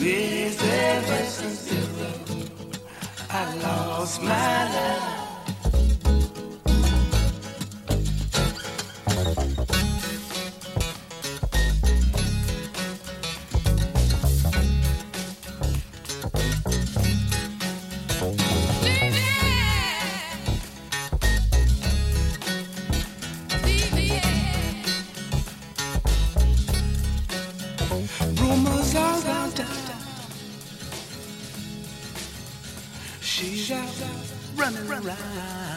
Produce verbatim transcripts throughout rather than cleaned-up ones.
With every zero, I lost my love. Rumors all around town. She's out running around.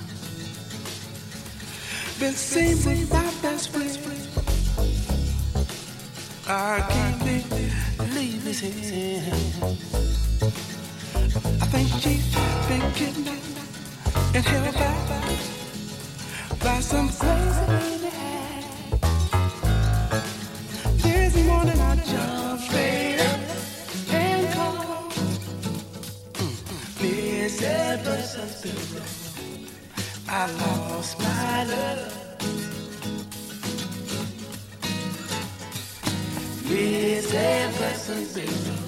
Been seen with my best friend. I can't believe this here. I think she's been kidnapped and held back by some crazy man. This morning I jumped straight up and called Miss Everson's Bureau. I lost my love. Miss Everson's Bureau.